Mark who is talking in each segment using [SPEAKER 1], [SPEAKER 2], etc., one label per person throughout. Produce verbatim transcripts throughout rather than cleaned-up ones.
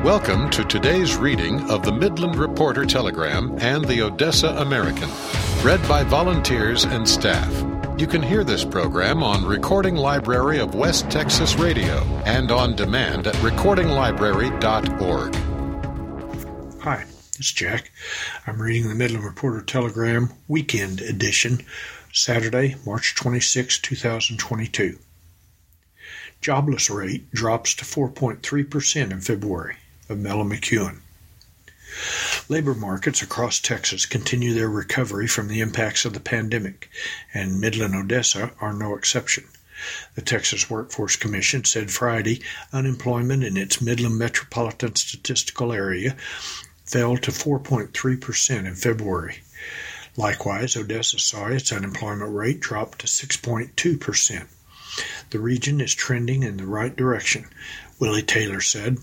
[SPEAKER 1] Welcome to today's reading of the Midland Reporter Telegram and the Odessa American, read by volunteers and staff. You can hear this program on Recording Library of West Texas Radio and on demand at recording library dot org.
[SPEAKER 2] Hi, it's Jack. I'm reading the Midland Reporter Telegram Weekend Edition, Saturday, March twenty-sixth, twenty twenty-two. Jobless rate drops to four point three percent in February, of Mella McEwen. Labor markets across Texas continue their recovery from the impacts of the pandemic, and Midland, Odessa are no exception. The Texas Workforce Commission said Friday unemployment in its Midland Metropolitan Statistical Area fell to four point three percent in February. Likewise, Odessa saw its unemployment rate drop to six point two percent. The region is trending in the right direction, Willie Taylor said.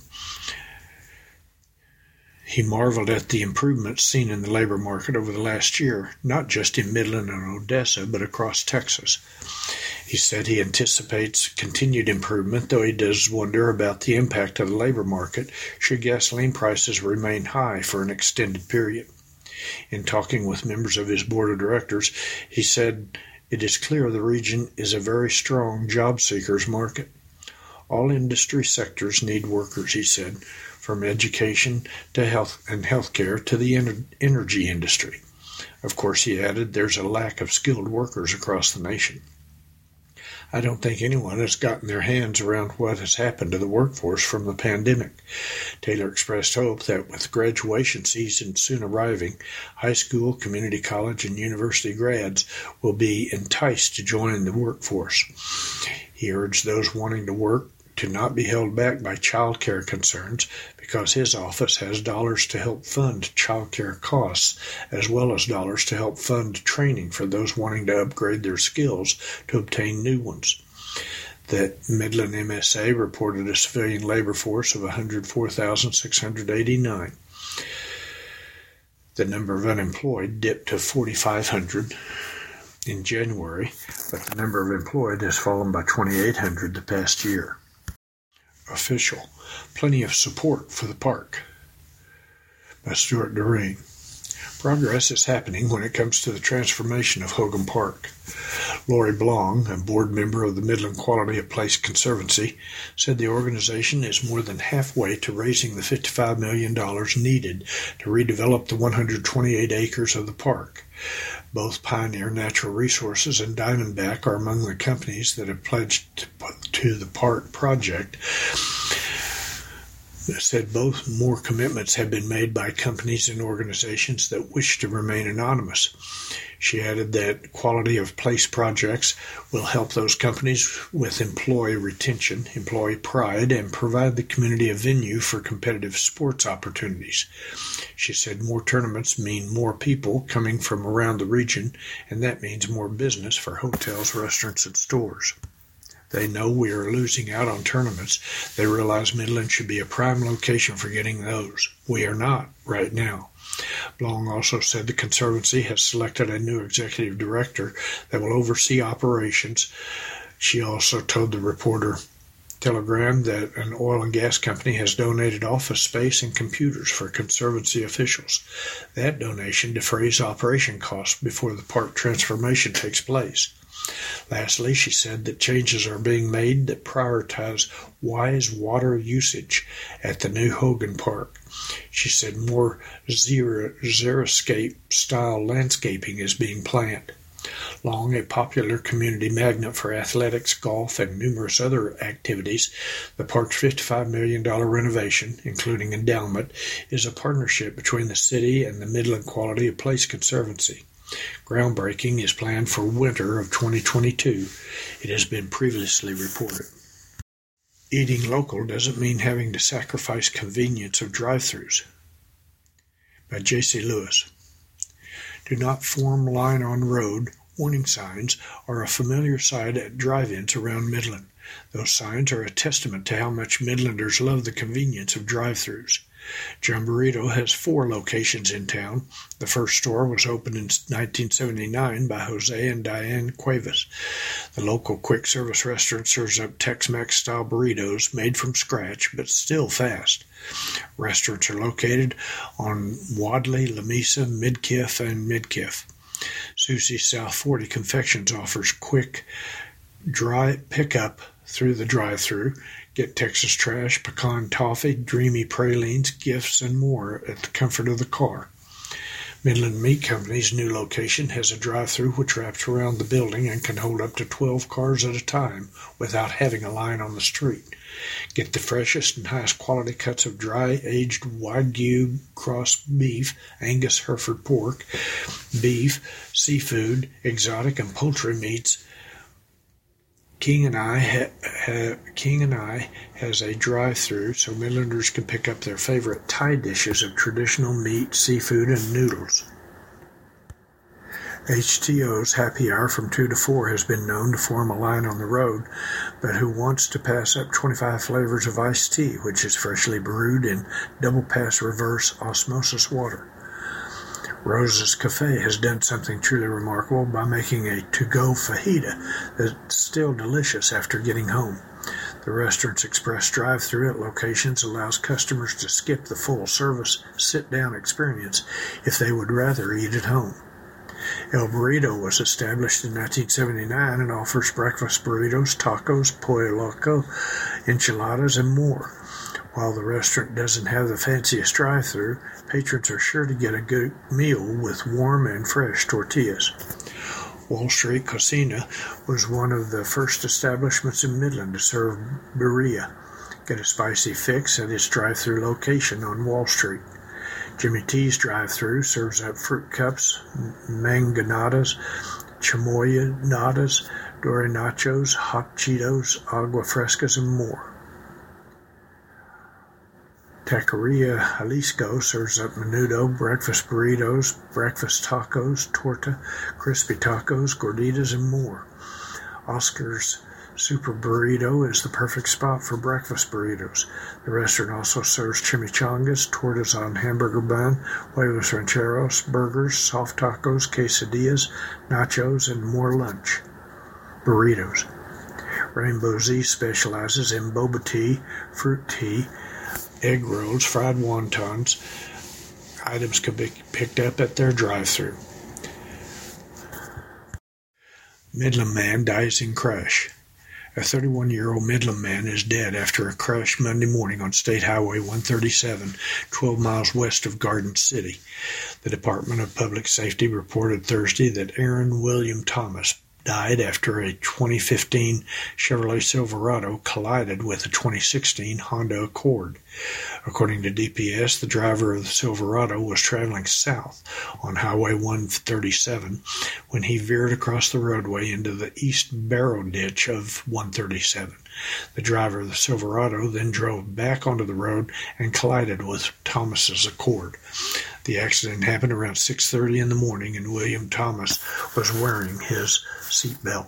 [SPEAKER 2] He marveled at the improvements seen in the labor market over the last year, not just in Midland and Odessa, but across Texas. He said he anticipates continued improvement, though he does wonder about the impact of the labor market should gasoline prices remain high for an extended period. In talking with members of his board of directors, he said, "It is clear the region is a very strong job seekers market. All industry sectors need workers," he said, from education to health and healthcare to the ener- energy industry. Of course, he added, there's a lack of skilled workers across the nation. I don't think anyone has gotten their hands around what has happened to the workforce from the pandemic. Taylor expressed hope that with graduation season soon arriving, high school, community college, and university grads will be enticed to join the workforce. He urged those wanting to work to not be held back by child care concerns because his office has dollars to help fund child care costs as well as dollars to help fund training for those wanting to upgrade their skills to obtain new ones. That Midland M S A reported a civilian labor force of one hundred four thousand six hundred eighty-nine. The number of unemployed dipped to forty-five hundred in January, but the number of employed has fallen by twenty-eight hundred the past year. Official, plenty of support for the park, by Stuart Doreen. Progress is happening when it comes to the transformation of Hogan Park. Lori Blong, a board member of the Midland Quality of Place Conservancy, said the organization is more than halfway to raising the fifty-five million dollars needed to redevelop the one hundred twenty-eight acres of the park. Both Pioneer Natural Resources and Diamondback are among the companies that have pledged to, to the park project. Said both more commitments have been made by companies and organizations that wish to remain anonymous. She added that quality of place projects will help those companies with employee retention, employee pride, and provide the community a venue for competitive sports opportunities. She said more tournaments mean more people coming from around the region, and that means more business for hotels, restaurants, and stores. They know we are losing out on tournaments. They realize Midland should be a prime location for getting those. We are not right now. Blong also said the Conservancy has selected a new executive director that will oversee operations. She also told the Reporter Telegram that an oil and gas company has donated office space and computers for Conservancy officials. That donation defrays operation costs before the park transformation takes place. Lastly, she said that changes are being made that prioritize wise water usage at the new Hogan Park. She said more xeriscape-style landscaping is being planned. Long, a popular community magnet for athletics, golf, and numerous other activities, the park's fifty-five million dollars renovation, including endowment, is a partnership between the city and the Midland Quality of Place Conservancy. Groundbreaking is planned for winter of twenty twenty-two. It has been previously reported. Eating local doesn't mean having to sacrifice convenience of drive-thrus. By J C Lewis. Do not form line on road warning signs are a familiar sight at drive-ins around Midland. Those signs are a testament to how much Midlanders love the convenience of drive-thrus. Jamborito has four locations in town. The first store was opened in nineteen seventy-nine by Jose and Diane Cuevas. The local quick-service restaurant serves up Tex-Mex-style burritos made from scratch, but still fast. Restaurants are located on Wadley, Lamesa, Midkiff, and Midkiff. Susie's South forty Confections offers quick, dry pickup through the drive-thru. Get Texas Trash, pecan toffee, dreamy pralines, gifts, and more at the comfort of the car. Midland Meat Company's new location has a drive-thru which wraps around the building and can hold up to twelve cars at a time without having a line on the street. Get the freshest and highest quality cuts of dry, aged Wagyu cross beef, Angus Hereford pork, beef, seafood, exotic, and poultry meats. King and I ha- ha- King and I has a drive-thru so Midlanders can pick up their favorite Thai dishes of traditional meat, seafood, and noodles. H T O's Happy Hour from two to four has been known to form a line on the road, but who wants to pass up twenty-five flavors of iced tea, which is freshly brewed in double-pass reverse osmosis water? Rosa's Cafe has done something truly remarkable by making a to-go fajita that's still delicious after getting home. The restaurant's express drive-thru at locations allows customers to skip the full-service sit-down experience if they would rather eat at home. El Burrito was established in nineteen seventy-nine and offers breakfast burritos, tacos, pollo loco, enchiladas, and more. While the restaurant doesn't have the fanciest drive-thru, patrons are sure to get a good meal with warm and fresh tortillas. Wall Street Cocina was one of the first establishments in Midland to serve birria. Get a spicy fix at its drive-thru location on Wall Street. Jimmy T's drive-thru serves up fruit cups, mangonadas, chamoy nadas, dory nachos, hot Cheetos, agua frescas, and more. Taqueria Jalisco serves up menudo, breakfast burritos, breakfast tacos, torta, crispy tacos, gorditas, and more. Oscar's Super Burrito is the perfect spot for breakfast burritos. The restaurant also serves chimichangas, tortas on hamburger bun, huevos rancheros, burgers, soft tacos, quesadillas, nachos, and more lunch. Burritos. Rainbow Z specializes in boba tea, fruit tea, egg rolls, fried wontons. Items can be picked up at their drive-thru. Midland man dies in crash. A thirty-one-year-old Midland man is dead after a crash Monday morning on State Highway one thirty-seven, twelve miles west of Garden City. The Department of Public Safety reported Thursday that Aaron William Thomas died after a twenty fifteen Chevrolet Silverado collided with a twenty sixteen Honda Accord. According to D P S, the driver of the Silverado was traveling south on Highway one thirty-seven when he veered across the roadway into the east barrow ditch of one thirty-seven. The driver of the Silverado then drove back onto the road and collided with Thomas's Accord. The accident happened around six thirty in the morning, and William Thomas was wearing his seatbelt.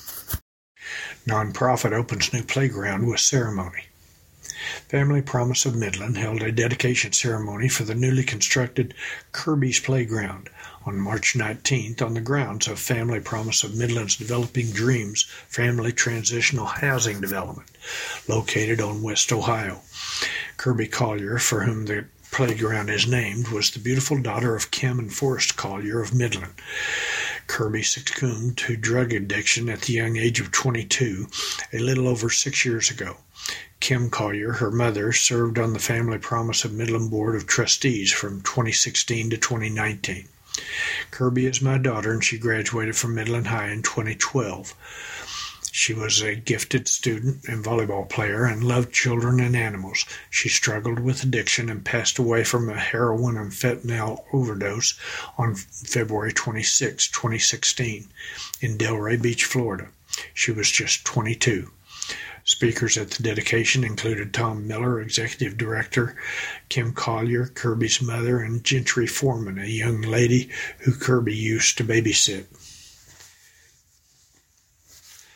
[SPEAKER 2] Nonprofit opens new playground with ceremony. Family Promise of Midland held a dedication ceremony for the newly constructed Kirby's Playground on March nineteenth on the grounds of Family Promise of Midland's Developing Dreams Family Transitional Housing Development, located on West Ohio. Kirby Collier, for whom the playground is named, was the beautiful daughter of Kim and Forrest Collier of Midland. Kirby succumbed to drug addiction at the young age of twenty-two, a little over six years ago. Kim Collier, her mother, served on the Family Promise of Midland Board of Trustees from twenty sixteen to twenty nineteen. Kirby is my daughter, and she graduated from Midland High in twenty twelve. She was a gifted student and volleyball player and loved children and animals. She struggled with addiction and passed away from a heroin and fentanyl overdose on February twenty-sixth, twenty sixteen, in Delray Beach, Florida. She was just twenty-two. Speakers at the dedication included Tom Miller, Executive Director, Kim Collier, Kirby's mother, and Gentry Foreman, a young lady who Kirby used to babysit.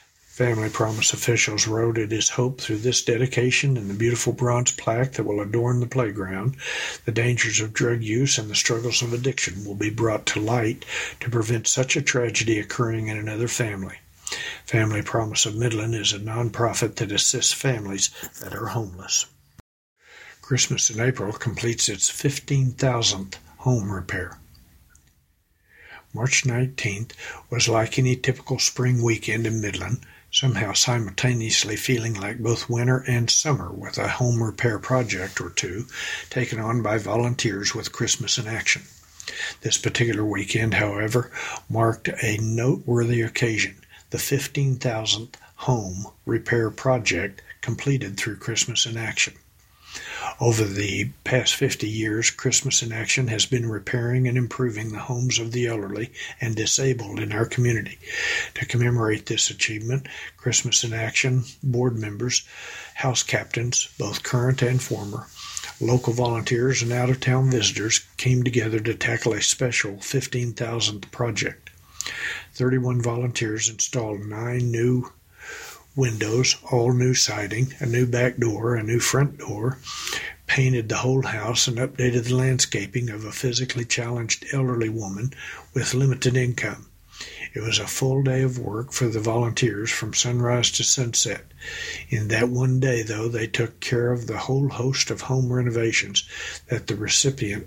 [SPEAKER 2] Family Promise officials wrote, "It is hope through this dedication and the beautiful bronze plaque that will adorn the playground, the dangers of drug use and the struggles of addiction will be brought to light to prevent such a tragedy occurring in another family. Family Promise of Midland is a nonprofit that assists families that are homeless." Christmas in April completes its fifteen thousandth home repair. March nineteenth was like any typical spring weekend in Midland, somehow simultaneously feeling like both winter and summer, with a home repair project or two taken on by volunteers with Christmas in action. This particular weekend, however, marked a noteworthy occasion, the fifteen thousandth home repair project completed through Christmas in Action. Over the past fifty years, Christmas in Action has been repairing and improving the homes of the elderly and disabled in our community. To commemorate this achievement, Christmas in Action board members, house captains, both current and former, local volunteers, and out-of-town visitors came together to tackle a special fifteen thousandth project. thirty-one volunteers installed nine new windows, all new siding, a new back door, a new front door, painted the whole house, and updated the landscaping of a physically challenged elderly woman with limited income. It was a full day of work for the volunteers from sunrise to sunset. In that one day, though, they took care of the whole host of home renovations that the recipient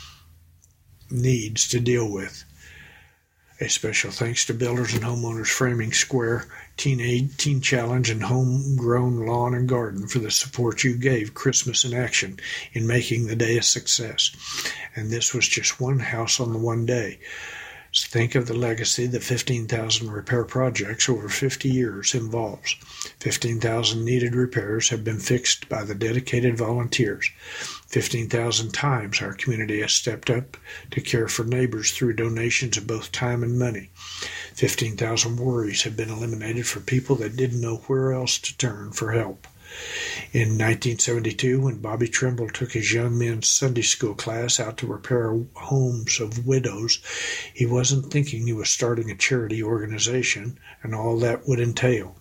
[SPEAKER 2] needs to deal with. A special thanks to Builders and Homeowners Framing Square, Teen, Teen Challenge, and Homegrown Lawn and Garden for the support you gave Christmas in Action in making the day a success. And this was just one house on the one day. So think of the legacy the fifteen thousand repair projects over fifty years involves. fifteen thousand needed repairs have been fixed by the dedicated volunteers. fifteen thousand times our community has stepped up to care for neighbors through donations of both time and money. fifteen thousand worries have been eliminated for people that didn't know where else to turn for help. In nineteen seventy-two, when Bobby Trimble took his young men's Sunday school class out to repair homes of widows, he wasn't thinking he was starting a charity organization and all that would entail.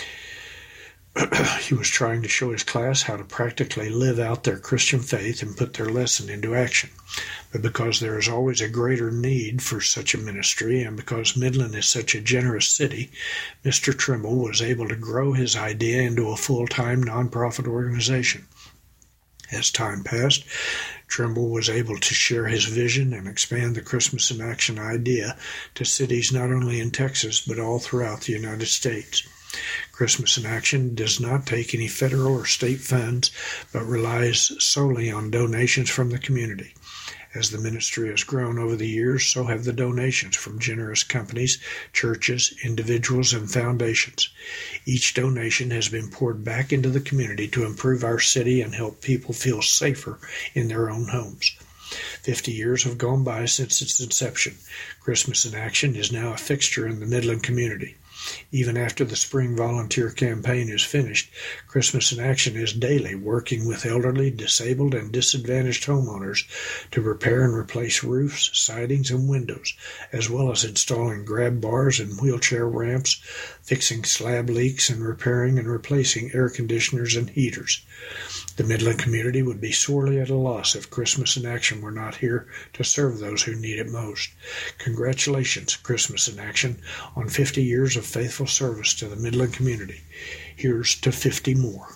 [SPEAKER 2] He was trying to show his class how to practically live out their Christian faith and put their lesson into action. But because there is always a greater need for such a ministry, and because Midland is such a generous city, Mister Trimble was able to grow his idea into a full-time nonprofit organization. As time passed, Trimble was able to share his vision and expand the Christmas in Action idea to cities not only in Texas but all throughout the United States. Christmas in Action does not take any federal or state funds, but relies solely on donations from the community. As the ministry has grown over the years, so have the donations from generous companies, churches, individuals, and foundations. Each donation has been poured back into the community to improve our city and help people feel safer in their own homes. Fifty years have gone by since its inception. Christmas in Action is now a fixture in the Midland community. Even after the spring volunteer campaign is finished, Christmas in Action is daily working with elderly, disabled, and disadvantaged homeowners to repair and replace roofs, sidings, and windows, as well as installing grab bars and wheelchair ramps, fixing slab leaks, and repairing and replacing air conditioners and heaters. The Midland community would be sorely at a loss if Christmas in Action were not here to serve those who need it most. Congratulations, Christmas in Action, on fifty years of faithful service to the Midland community. Here's to fifty more.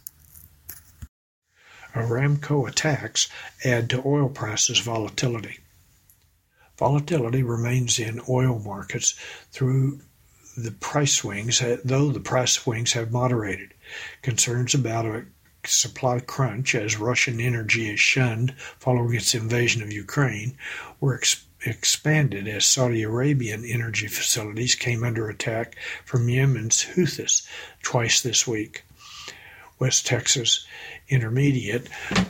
[SPEAKER 2] Aramco attacks add to oil prices volatility. Volatility remains in oil markets through the price swings, though the price swings have moderated. Concerns about a supply crunch, as Russian energy is shunned following its invasion of Ukraine, were ex- expanded as Saudi Arabian energy facilities came under attack from Yemen's Houthis twice this week. West Texas Intermediate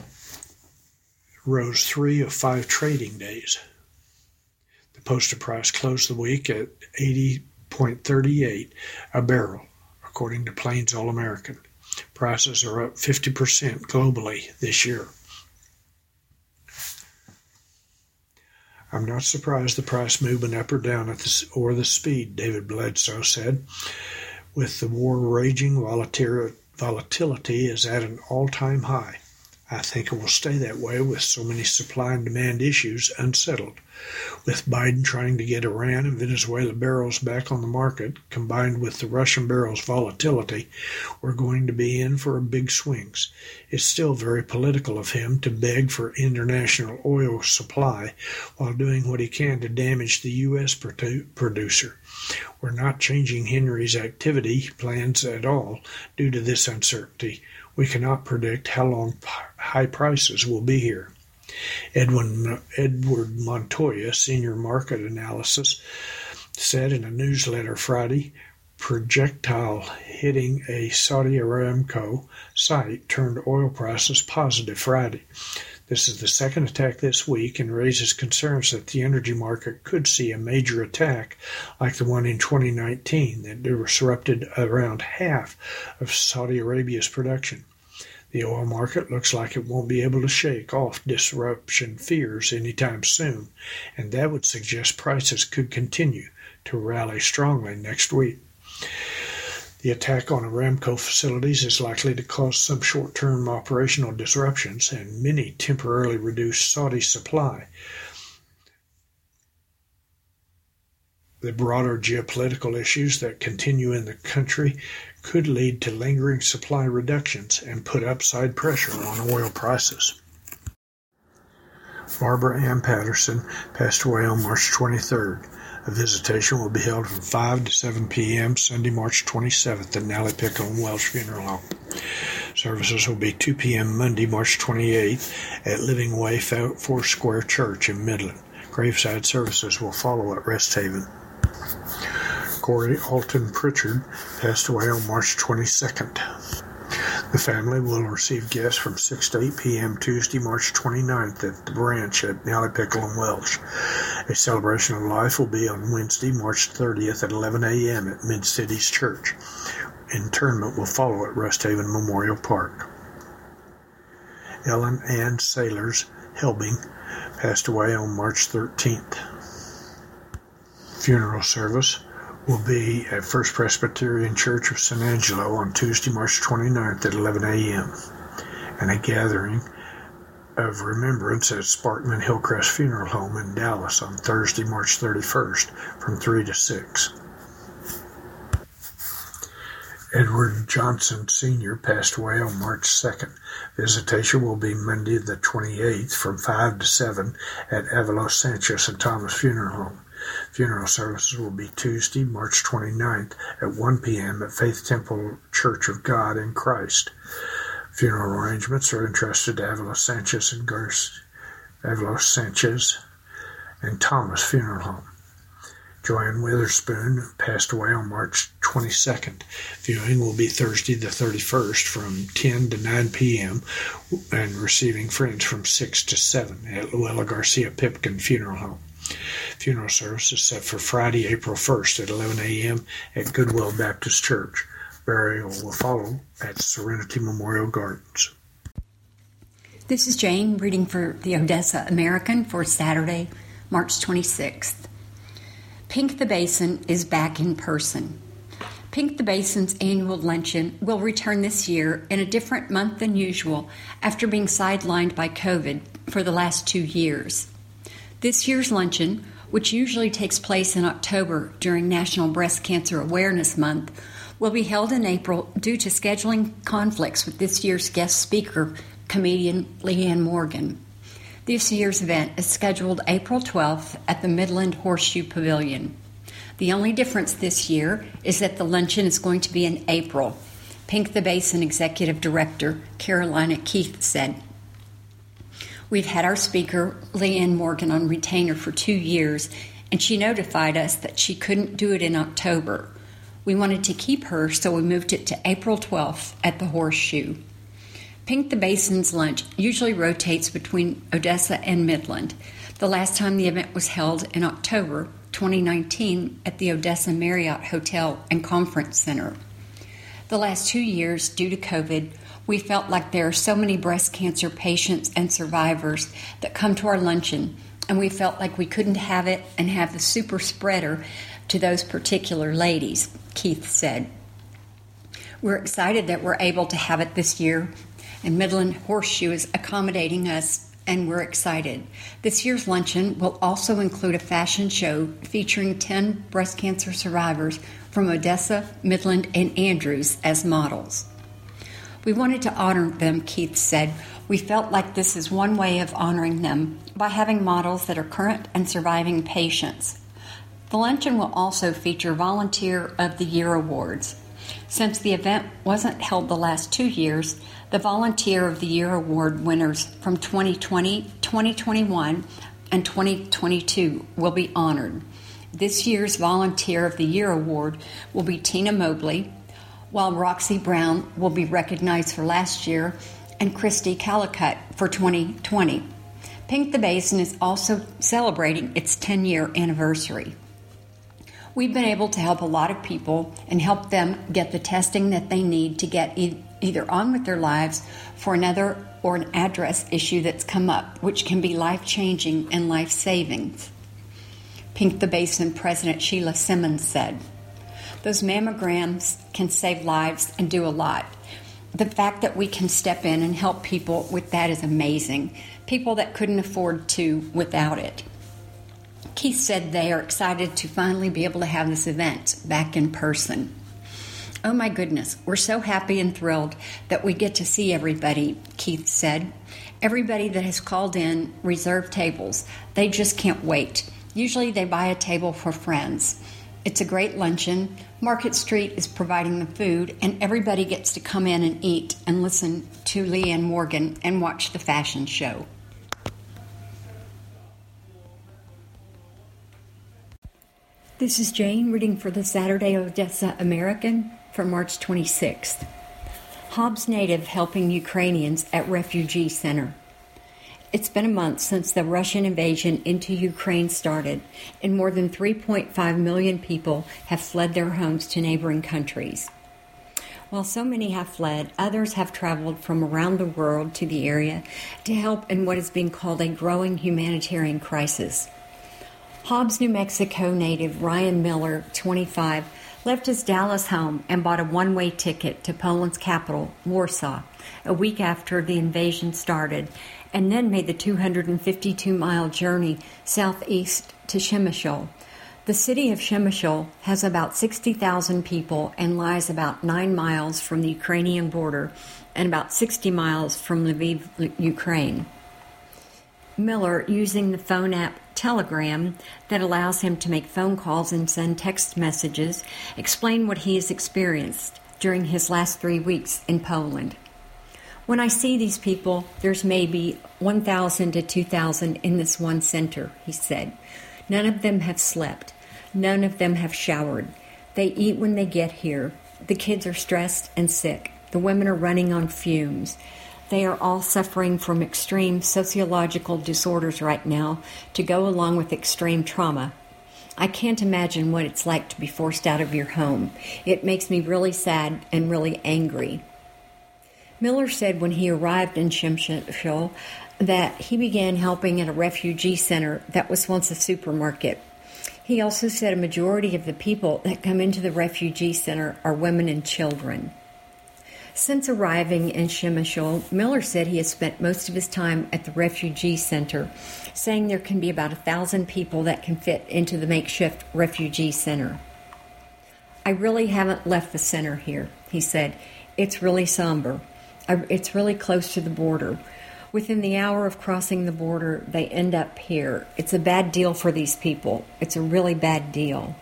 [SPEAKER 2] rose three of five trading days. The posted price closed the week at eighty point three eight a barrel, according to Plains All American. Prices are up fifty percent globally this year. I'm not surprised the price movement up or down at the, or the speed, David Bledsoe said. With the war raging, volatility is at an all-time high. I think it will stay that way with so many supply and demand issues unsettled. With Biden trying to get Iran and Venezuela barrels back on the market, combined with the Russian barrels volatility, we're going to be in for big swings. It's still very political of him to beg for international oil supply while doing what he can to damage the U S producer. We're not changing Henry's activity plans at all due to this uncertainty. We cannot predict how long high prices will be here. Edwin, Edward Montoya, senior market analysis, said in a newsletter Friday, projectile hitting a Saudi Aramco site turned oil prices positive Friday. This is the second attack this week and raises concerns that the energy market could see a major attack like the one in twenty nineteen that disrupted around half of Saudi Arabia's production. The oil market looks like it won't be able to shake off disruption fears anytime soon, and that would suggest prices could continue to rally strongly next week. The attack on Aramco facilities is likely to cause some short-term operational disruptions and many temporarily reduce Saudi supply. The broader geopolitical issues that continue in the country could lead to lingering supply reductions and put upside pressure on oil prices. Barbara Ann Patterson passed away on March twenty-third. A visitation will be held from five to seven p.m. Sunday, March twenty-seventh at Nally Pickle and Welch Funeral Home. Services will be two p.m. Monday, March twenty-eighth at Living Way Foursquare Church in Midland. Graveside services will follow at Rest Haven. Corey Alton Pritchard passed away on March twenty-second. The family will receive guests from six to eight p.m. Tuesday, March twenty-ninth at the Branch at Nally Pickle and Welch. A celebration of life will be on Wednesday, March thirtieth at eleven a.m. at Mid-Cities Church. Interment will follow at Rest Haven Memorial Park. Ellen Ann Sailors Helbing passed away on March thirteenth. Funeral service will be at First Presbyterian Church of San Angelo on Tuesday, March twenty-ninth at eleven a.m. and a gathering of remembrance at Sparkman Hillcrest Funeral Home in Dallas on Thursday, March thirty-first from three to six. Edward Johnson Senior passed away on March second. Visitation will be Monday the twenty-eighth from five to seven at Avalos Sanchez and Thomas Funeral Home. Funeral services will be Tuesday, March twenty-ninth at one p.m. at Faith Temple Church of God in Christ. Funeral arrangements are entrusted to Avalos Sanchez and Garcia, Avalos Sanchez and Thomas Funeral Home. Joanne Witherspoon passed away on March twenty-second. Viewing will be Thursday the thirty-first from ten to nine p.m. and receiving friends from six to seven at Luella Garcia Pipkin Funeral Home. Funeral service is set for Friday, April first at eleven a.m. at Goodwill Baptist Church. Burial will follow at Serenity Memorial Gardens.
[SPEAKER 3] This is Jane reading for the Odessa American for Saturday, March twenty-sixth. Pink the Basin is back in person. Pink the Basin's annual luncheon will return this year in a different month than usual after being sidelined by COVID for the last two years. This year's luncheon, which usually takes place in October during National Breast Cancer Awareness Month, will be held in April due to scheduling conflicts with this year's guest speaker, comedian Leanne Morgan. This year's event is scheduled April twelfth at the Midland Horseshoe Pavilion. The only difference this year is that the luncheon is going to be in April, Pink the Basin Executive Director Carolina Keith said. We've had our speaker, Leanne Morgan, on retainer for two years, and she notified us that she couldn't do it in October. We wanted to keep her, so we moved it to April twelfth at the Horseshoe. Pink the Basin's lunch usually rotates between Odessa and Midland. The last time the event was held in October twenty nineteen at the Odessa Marriott Hotel and Conference Center. The last two years, due to COVID, we felt like there are so many breast cancer patients and survivors that come to our luncheon, and we felt like we couldn't have it and have the super spreader to those particular ladies, Keith said. We're excited that we're able to have it this year, and Midland Horseshoe is accommodating us, and we're excited. This year's luncheon will also include a fashion show featuring ten breast cancer survivors from Odessa, Midland, and Andrews as models. We wanted to honor them, Keith said. We felt like this is one way of honoring them by having models that are current and surviving patients. The luncheon will also feature Volunteer of the Year awards. Since the event wasn't held the last two years, the Volunteer of the Year award winners from twenty twenty, twenty twenty-one, and twenty twenty-two will be honored. This year's Volunteer of the Year award will be Tina Mobley, while Roxy Brown will be recognized for last year and Christy Calicut for twenty twenty. Pink the Basin is also celebrating its ten-year anniversary. We've been able to help a lot of people and help them get the testing that they need to get e- either on with their lives for another or an address issue that's come up, which can be life-changing and life-saving. Pink the Basin President Sheila Simmons said, "Those mammograms can save lives and do a lot. The fact that we can step in and help people with that is amazing. People that couldn't afford to without it." Keith said they are excited to finally be able to have this event back in person. "Oh my goodness, we're so happy and thrilled that we get to see everybody," Keith said. "Everybody that has called in reserved tables. They just can't wait. Usually they buy a table for friends. It's a great luncheon. Market Street is providing the food, and everybody gets to come in and eat and listen to Leanne Morgan and watch the fashion show." This is Jane reading for the Saturday Odessa American for March twenty-sixth. Hobbs native helping Ukrainians at refugee center. It's been a month since the Russian invasion into Ukraine started, and more than three point five million people have fled their homes to neighboring countries. While so many have fled, others have traveled from around the world to the area to help in what is being called a growing humanitarian crisis. Hobbs, New Mexico native Ryan Miller, twenty-five, left his Dallas home and bought a one-way ticket to Poland's capital, Warsaw, a week after the invasion started, and then made the two hundred fifty-two mile journey southeast to Przemysl. The city of Przemysl has about sixty thousand people and lies about nine miles from the Ukrainian border and about sixty miles from Lviv, Ukraine. Miller, using the phone app Telegram that allows him to make phone calls and send text messages, explained what he has experienced during his last three weeks in Poland. "When I see these people, there's maybe one thousand to two thousand in this one center," he said. "None of them have slept. None of them have showered. They eat when they get here. The kids are stressed and sick. The women are running on fumes. They are all suffering from extreme sociological disorders right now to go along with extreme trauma. I can't imagine what it's like to be forced out of your home. It makes me really sad and really angry." Miller said when he arrived in Przemysl that he began helping at a refugee center that was once a supermarket. He also said a majority of the people that come into the refugee center are women and children. Since arriving in Przemysl, Miller said he has spent most of his time at the refugee center, saying there can be about a thousand people that can fit into the makeshift refugee center. "I really haven't left the center here," he said. "It's really somber. It's really close to the border. Within the hour of crossing the border, they end up here. It's a bad deal for these people. It's a really bad deal."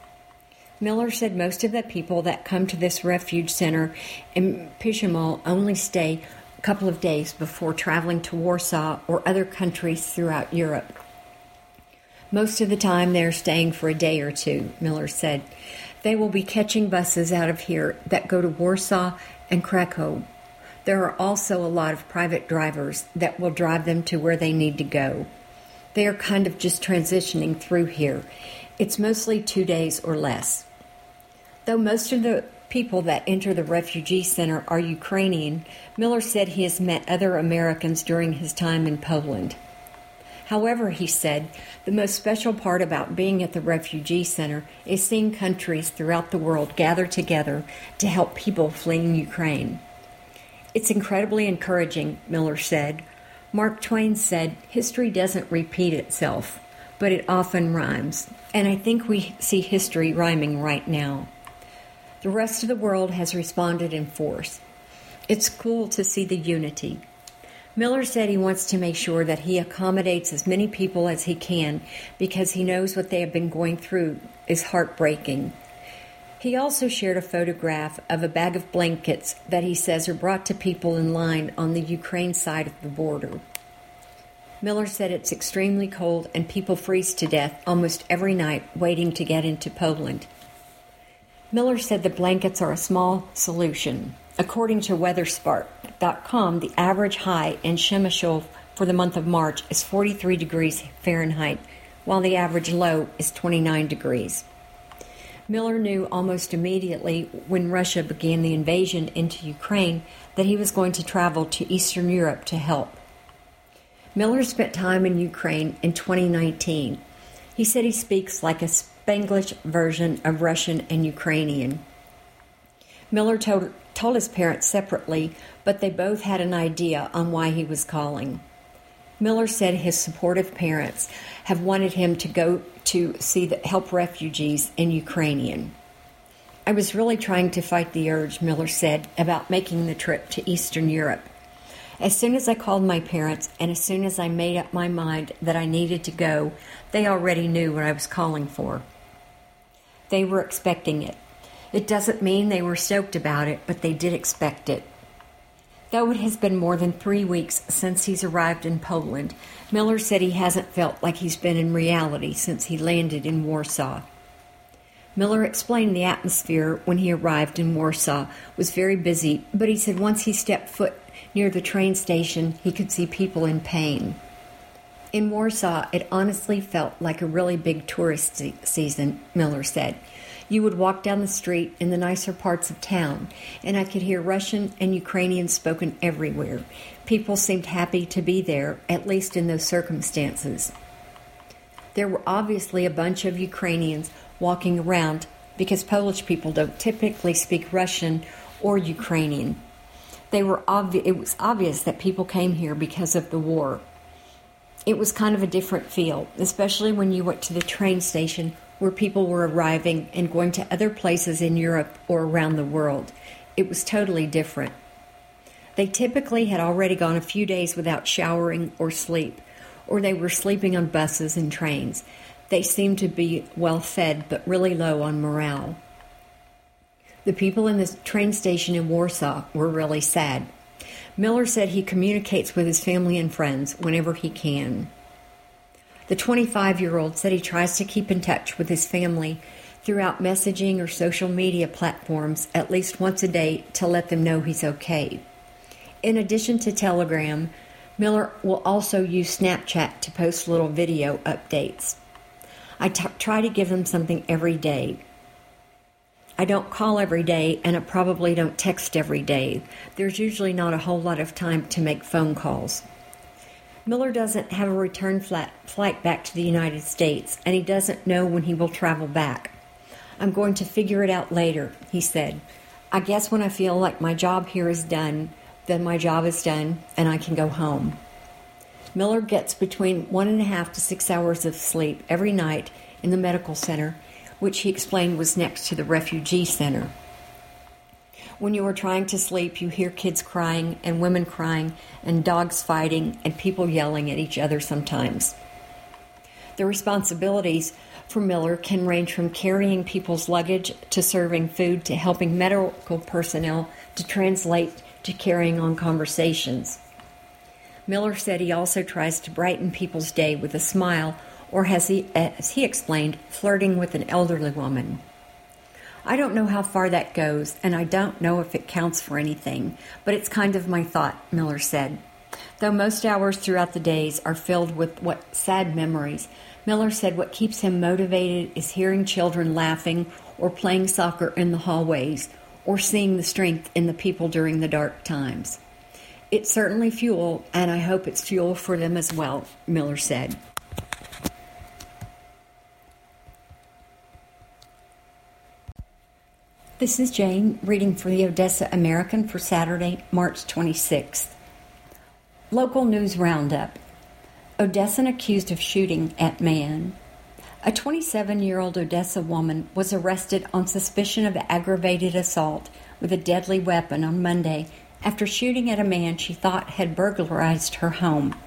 [SPEAKER 3] Miller said most of the people that come to this refuge center in Przemysl only stay a couple of days before traveling to Warsaw or other countries throughout Europe. Most of the time they're staying for a day or two, Miller said. They will be catching buses out of here that go to Warsaw and Krakow. There are also a lot of private drivers that will drive them to where they need to go. They are kind of just transitioning through here. It's mostly two days or less. Though most of the people that enter the refugee center are Ukrainian, Miller said he has met other Americans during his time in Poland. However, he said, the most special part about being at the refugee center is seeing countries throughout the world gather together to help people fleeing Ukraine. It's incredibly encouraging, Miller said. Mark Twain said, history doesn't repeat itself, but it often rhymes. And I think we see history rhyming right now. The rest of the world has responded in force. It's cool to see the unity. Miller said he wants to make sure that he accommodates as many people as he can because he knows what they have been going through is heartbreaking. He also shared a photograph of a bag of blankets that he says are brought to people in line on the Ukraine side of the border. Miller said it's extremely cold and people freeze to death almost every night waiting to get into Poland. Miller said the blankets are a small solution. According to weatherspark dot com, the average high in Przemysl for the month of March is forty-three degrees Fahrenheit, while the average low is twenty-nine degrees. Miller knew almost immediately when Russia began the invasion into Ukraine that he was going to travel to Eastern Europe to help. Miller spent time in Ukraine in twenty nineteen. He said he speaks like a Spanglish version of Russian and Ukrainian. Miller told, told his parents separately, but they both had an idea on why he was calling. Miller said his supportive parents have wanted him to go to see the help refugees in Ukrainian. I was really trying to fight the urge, Miller said, about making the trip to Eastern Europe. As soon as I called my parents and as soon as I made up my mind that I needed to go, they already knew what I was calling for. They were expecting it. It doesn't mean they were stoked about it, but they did expect it. Though it has been more than three weeks since he's arrived in Poland, Miller said he hasn't felt like he's been in reality since he landed in Warsaw. Miller explained the atmosphere when he arrived in Warsaw was very busy, but he said once he stepped foot near the train station, he could see people in pain. In Warsaw, it honestly felt like a really big tourist se- season, Miller said. You would walk down the street in the nicer parts of town, and I could hear Russian and Ukrainian spoken everywhere. People seemed happy to be there, at least in those circumstances. There were obviously a bunch of Ukrainians walking around because Polish people don't typically speak Russian or Ukrainian. They were obvi- it was obvious that people came here because of the war. It was kind of a different feel, especially when you went to the train station where people were arriving and going to other places in Europe or around the world. It was totally different. They typically had already gone a few days without showering or sleep, or they were sleeping on buses and trains. They seemed to be well fed but really low on morale. The people in the train station in Warsaw were really sad. Miller said he communicates with his family and friends whenever he can. The twenty-five-year-old said he tries to keep in touch with his family throughout messaging or social media platforms at least once a day to let them know he's okay. In addition to Telegram, Miller will also use Snapchat to post little video updates. I t- try to give him something every day. I don't call every day, and I probably don't text every day. There's usually not a whole lot of time to make phone calls. Miller doesn't have a return flat flight back to the United States, and he doesn't know when he will travel back. I'm going to figure it out later, he said. I guess when I feel like my job here is done, then my job is done, and I can go home. Miller gets between one and a half to six hours of sleep every night in the medical center, which he explained was next to the refugee center. When you are trying to sleep, you hear kids crying and women crying and dogs fighting and people yelling at each other sometimes. The responsibilities for Miller can range from carrying people's luggage to serving food to helping medical personnel to translate to carrying on conversations. Miller said he also tries to brighten people's day with a smile, or as he, as he explained, flirting with an elderly woman. I don't know how far that goes, and I don't know if it counts for anything, but it's kind of my thought, Miller said. Though most hours throughout the days are filled with what sad memories, Miller said what keeps him motivated is hearing children laughing or playing soccer in the hallways or seeing the strength in the people during the dark times. It's certainly fuel, and I hope it's fuel for them as well, Miller said. This is Jane reading for the Odessa American for Saturday, March twenty-sixth. Local news roundup. Odessan accused of shooting at man. A twenty-seven-year-old Odessa woman was arrested on suspicion of aggravated assault with a deadly weapon on Monday after shooting at a man she thought had burglarized her home.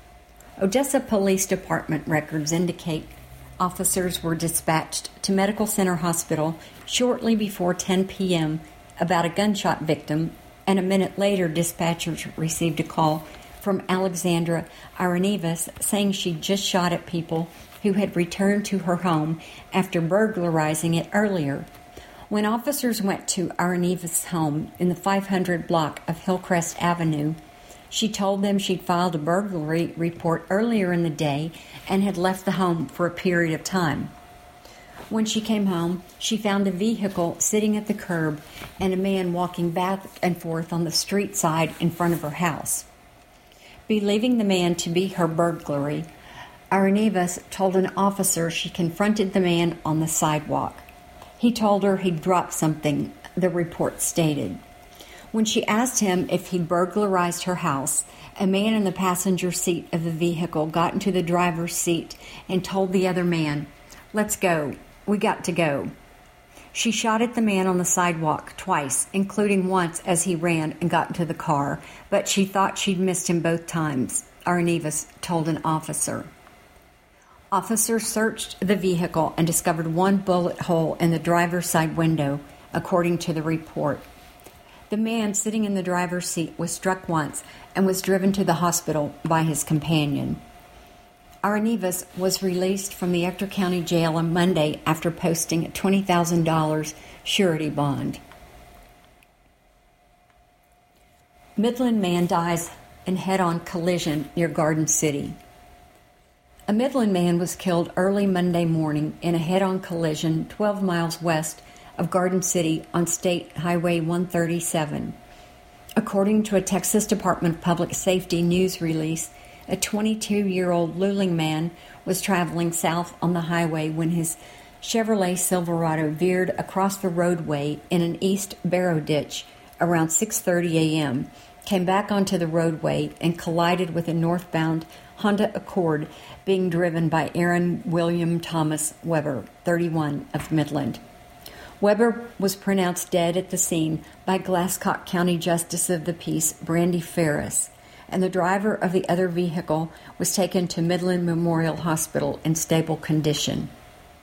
[SPEAKER 3] Odessa Police Department records indicate officers were dispatched to Medical Center Hospital shortly before ten p.m. about a gunshot victim, and a minute later dispatchers received a call from Alexandra Aranivas saying she'd just shot at people who had returned to her home after burglarizing it earlier. When officers went to Aranivas' home in the five hundred block of Hillcrest Avenue, she told them she'd filed a burglary report earlier in the day and had left the home for a period of time. When she came home, she found a vehicle sitting at the curb and a man walking back and forth on the street side in front of her house. Believing the man to be her burglary, Aranivas told an officer she confronted the man on the sidewalk. He told her he'd dropped something, the report stated. When she asked him if he'd burglarized her house, a man in the passenger seat of the vehicle got into the driver's seat and told the other man, "Let's go. We got to go." She shot at the man on the sidewalk twice, including once as he ran and got into the car, but she thought she'd missed him both times, Aranivas told an officer. Officers searched the vehicle and discovered one bullet hole in the driver's side window, according to the report. The man sitting in the driver's seat was struck once and was driven to the hospital by his companion. Aranivas was released from the Ector County Jail on Monday after posting a twenty thousand dollars surety bond. Midland man dies in head-on collision near Garden City. A Midland man was killed early Monday morning in a head-on collision twelve miles west of Garden City on State Highway one thirty-seven. According to a Texas Department of Public Safety news release, a twenty-two-year-old Luling man was traveling south on the highway when his Chevrolet Silverado veered across the roadway in an East Barrow ditch around six thirty a.m., came back onto the roadway, and collided with a northbound Honda Accord being driven by Aaron William Thomas Weber, thirty-one, of Midland. Weber was pronounced dead at the scene by Glasscock County Justice of the Peace Brandy Ferris, and the driver of the other vehicle was taken to Midland Memorial Hospital in stable condition.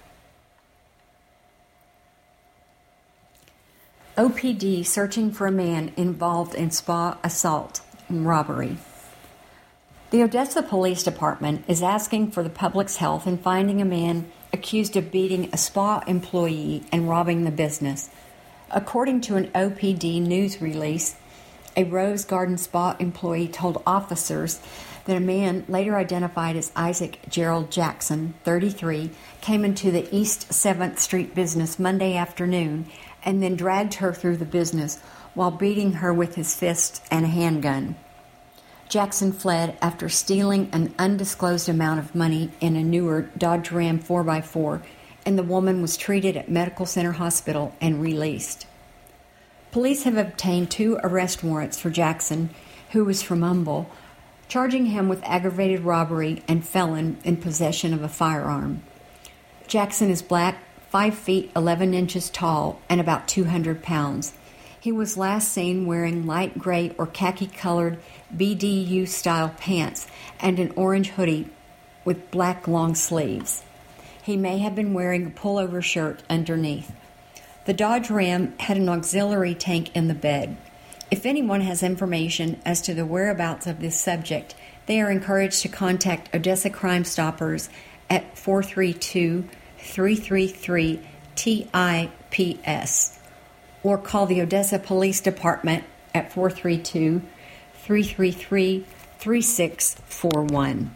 [SPEAKER 3] O P D searching for a man involved in spa assault and robbery. The Odessa Police Department is asking for the public's help in finding a man accused of beating a spa employee and robbing the business. According to an O P D news release, a Rose Garden Spa employee told officers that a man, later identified as Isaac Gerald Jackson, thirty-three, came into the East seventh Street business Monday afternoon and then dragged her through the business while beating her with his fists and a handgun. Jackson fled after stealing an undisclosed amount of money in a newer Dodge Ram four by four, and the woman was treated at Medical Center Hospital and released. Police have obtained two arrest warrants for Jackson, who was from Humble, charging him with aggravated robbery and felon in possession of a firearm. Jackson is black, five feet eleven inches tall, and about two hundred pounds. He was last seen wearing light gray or khaki-colored B D U-style pants and an orange hoodie with black long sleeves. He may have been wearing a pullover shirt underneath. The Dodge Ram had an auxiliary tank in the bed. If anyone has information as to the whereabouts of this subject, they are encouraged to contact Odessa Crime Stoppers at four three two, three three three, T I P S or call the Odessa Police Department at four three two, three three three, three six four one.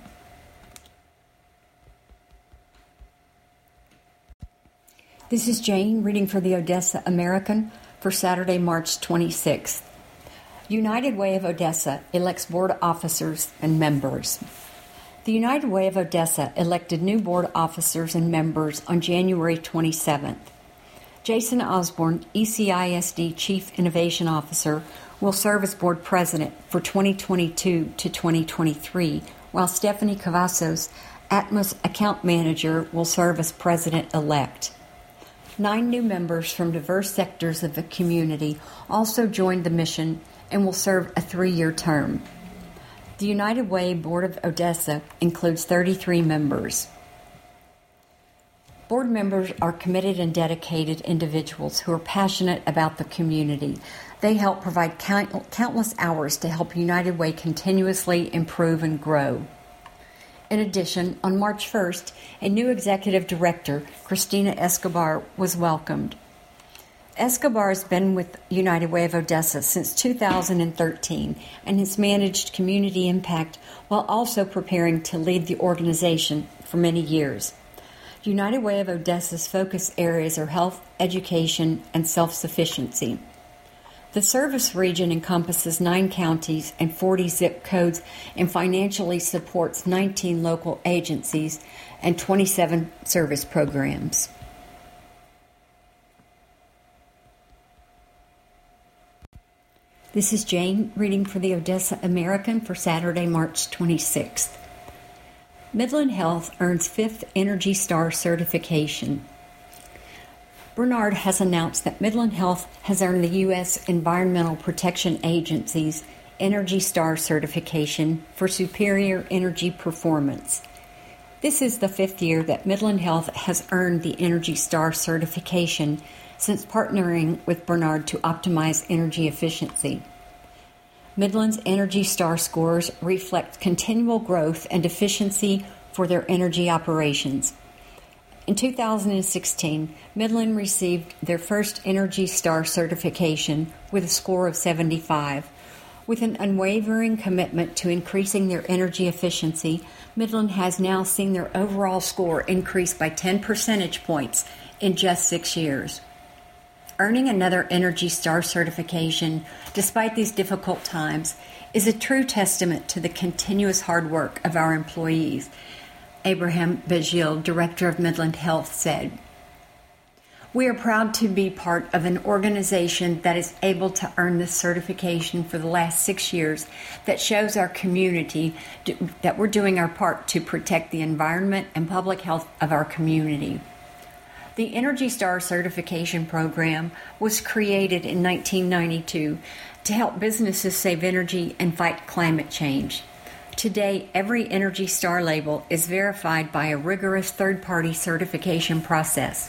[SPEAKER 3] This is Jane reading for the Odessa American for Saturday, March twenty-sixth. United Way of Odessa elects board officers and members. The United Way of Odessa elected new board officers and members on January twenty-seventh. Jason Osborne, E C I S D Chief Innovation Officer, will serve as board president for twenty twenty-two to twenty twenty-three, while Stephanie Cavazos, Atmos Account Manager, will serve as president-elect. Nine new members from diverse sectors of the community also joined the mission and will serve a three-year term. The United Way Board of Odessa includes thirty-three members. Board members are committed and dedicated individuals who are passionate about the community. They help provide count- countless hours to help United Way continuously improve and grow. In addition, on March first, a new executive director, Christina Escobar, was welcomed. Escobar has been with United Way of Odessa since two thousand thirteen and has managed community impact while also preparing to lead the organization for many years. United Way of Odessa's focus areas are health, education, and self-sufficiency. The service region encompasses nine counties and forty zip codes and financially supports nineteen local agencies and twenty-seven service programs. This is Jane reading for the Odessa American for Saturday, March twenty-sixth. Midland Health earns fifth Energy Star certification. Bernard has announced that Midland Health has earned the U S Environmental Protection Agency's Energy Star certification for superior energy performance. This is the fifth year that Midland Health has earned the Energy Star certification since partnering with Bernard to optimize energy efficiency. Midland's Energy Star scores reflect continual growth and efficiency for their energy operations. In two thousand sixteen, Midland received their first Energy Star certification with a score of seventy-five. With an unwavering commitment to increasing their energy efficiency, Midland has now seen their overall score increase by ten percentage points in just six years. Earning another Energy Star certification, despite these difficult times, is a true testament to the continuous hard work of our employees, Abraham Bajil, Director of Midland Health, said. We are proud to be part of an organization that is able to earn this certification for the last six years that shows our community that we're doing our part to protect the environment and public health of our community. The Energy Star certification program was created in nineteen ninety-two to help businesses save energy and fight climate change. Today, every Energy Star label is verified by a rigorous third-party certification process.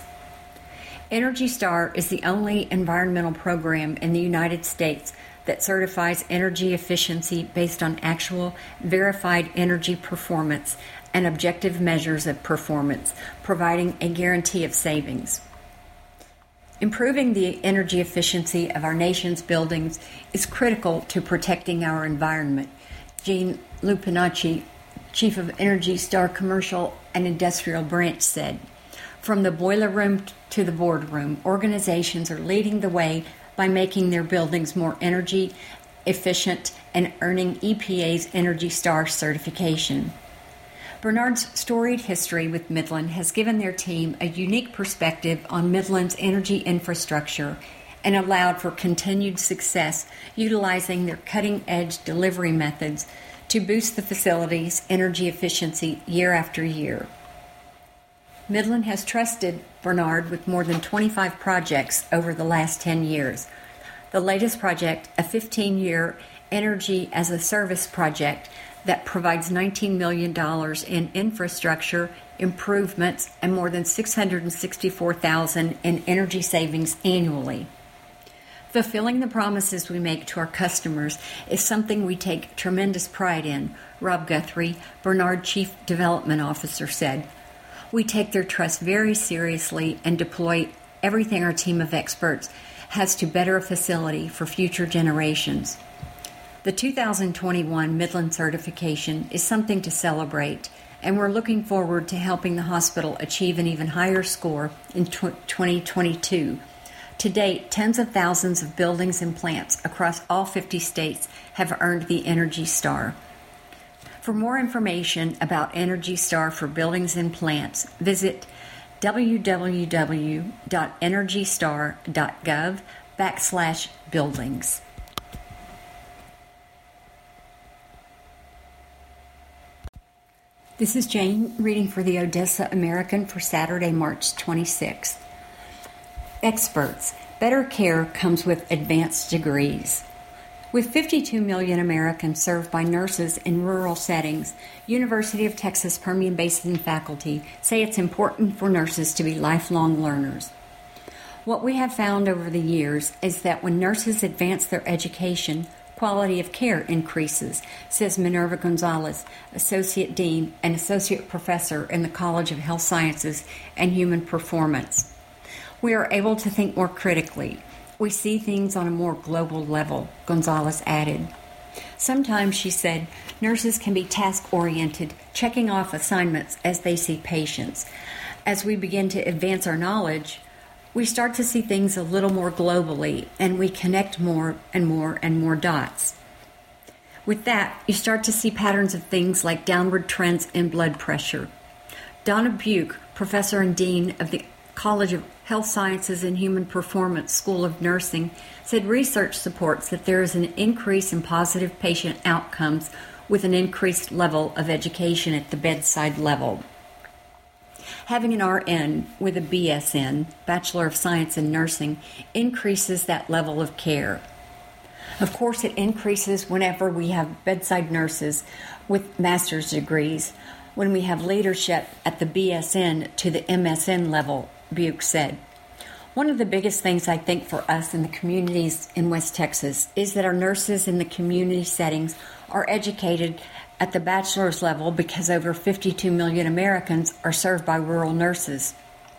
[SPEAKER 3] Energy Star is the only environmental program in the United States that certifies energy efficiency based on actual verified energy performance and objective measures of performance, providing a guarantee of savings. Improving the energy efficiency of our nation's buildings is critical to protecting our environment, Jean Lupinacci, Chief of Energy Star Commercial and Industrial Branch, said. From the boiler room to the boardroom, organizations are leading the way by making their buildings more energy efficient and earning E P A's Energy Star certification. Bernard's storied history with Midland has given their team a unique perspective on Midland's energy infrastructure and allowed for continued success utilizing their cutting-edge delivery methods to boost the facility's energy efficiency year after year. Midland has trusted Bernard with more than twenty-five projects over the last ten years. The latest project, a fifteen-year Energy as a Service project that provides nineteen million dollars in infrastructure improvements and more than six hundred sixty-four thousand dollars in energy savings annually. Fulfilling the promises we make to our customers is something we take tremendous pride in, Rob Guthrie, Bernard Chief Development Officer, said. We take their trust very seriously and deploy everything our team of experts has to better a facility for future generations. The two thousand twenty-one Midland certification is something to celebrate, and we're looking forward to helping the hospital achieve an even higher score in twenty twenty-two To date, tens of thousands of buildings and plants across all fifty states have earned the Energy Star. For more information about Energy Star for buildings and plants, visit www.energystar.gov backslash buildings. This is Jane reading for the Odessa American for Saturday, March twenty-sixth. Experts, better care comes with advanced degrees. With fifty-two million Americans served by nurses in rural settings, University of Texas Permian Basin faculty say it's important for nurses to be lifelong learners. What we have found over the years is that when nurses advance their education, quality of care increases, says Minerva Gonzalez, Associate Dean and Associate Professor in the College of Health Sciences and Human Performance. We are able to think more critically. We see things on a more global level, Gonzalez added. Sometimes, she said, nurses can be task-oriented, checking off assignments as they see patients. As we begin to advance our knowledge, we start to see things a little more globally, and we connect more and more and more dots. With that, you start to see patterns of things like downward trends in blood pressure. Donna Buke, professor and dean of the College of Health Sciences and Human Performance School of Nursing, said research supports that there is an increase in positive patient outcomes with an increased level of education at the bedside level. Having an R N with a B S N, Bachelor of Science in Nursing, increases that level of care. Of course, it increases whenever we have bedside nurses with master's degrees, when we have leadership at the B S N to the M S N level, Buke said. One of the biggest things I think for us in the communities in West Texas is that our nurses in the community settings are educated at the bachelor's level because over fifty-two million Americans are served by rural nurses.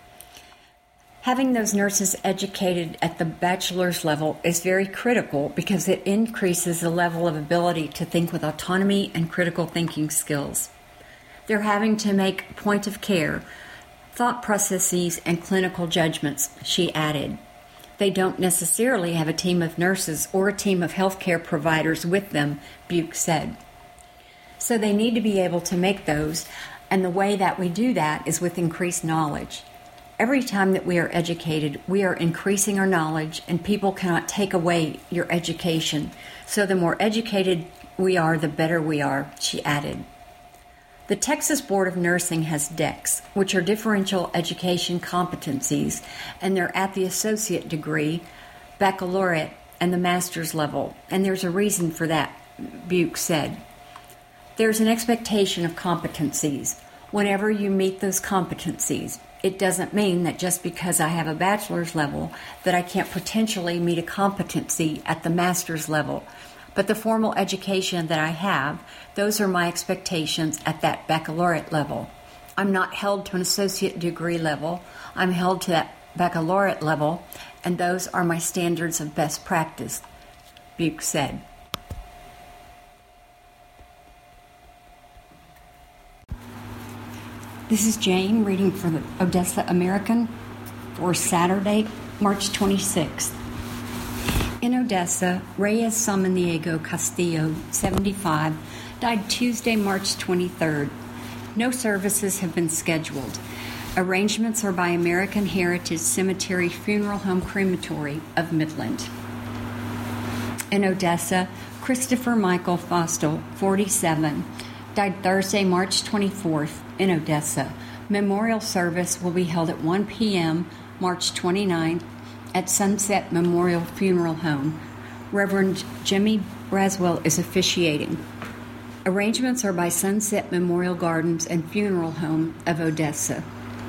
[SPEAKER 3] Having those nurses educated at the bachelor's level is very critical because it increases the level of ability to think with autonomy and critical thinking skills. They're having to make point of care, thought processes, and clinical judgments, she added. They don't necessarily have a team of nurses or a team of healthcare providers with them, Buke said. So they need to be able to make those, and the way that we do that is with increased knowledge. Every time that we are educated, we are increasing our knowledge, and people cannot take away your education. So the more educated we are, the better we are, she added. The Texas Board of Nursing has D E Cs, which are differential education competencies, and they're at the associate degree, baccalaureate, and the master's level, and there's a reason for that, Buke said. There's an expectation of competencies. Whenever you meet those competencies, it doesn't mean that just because I have a bachelor's level that I can't potentially meet a competency at the master's level. But the formal education that I have, those are my expectations at that baccalaureate level. I'm not held to an associate degree level. I'm held to that baccalaureate level, and those are my standards of best practice, Buke said. This is Jane reading for the Odessa American for Saturday, March twenty-sixth. In Odessa, Reyes Samaniego Castillo, seventy-five, died Tuesday, March twenty-third. No services have been scheduled. Arrangements are by American Heritage Cemetery Funeral Home Crematory of Midland. In Odessa, Christopher Michael Fostel, forty-seven, died Thursday, March twenty-fourth, in Odessa. Memorial service will be held at one p.m. March twenty-ninth at Sunset Memorial Funeral Home. Reverend Jimmy Braswell is officiating. Arrangements are by Sunset Memorial Gardens and Funeral Home of Odessa.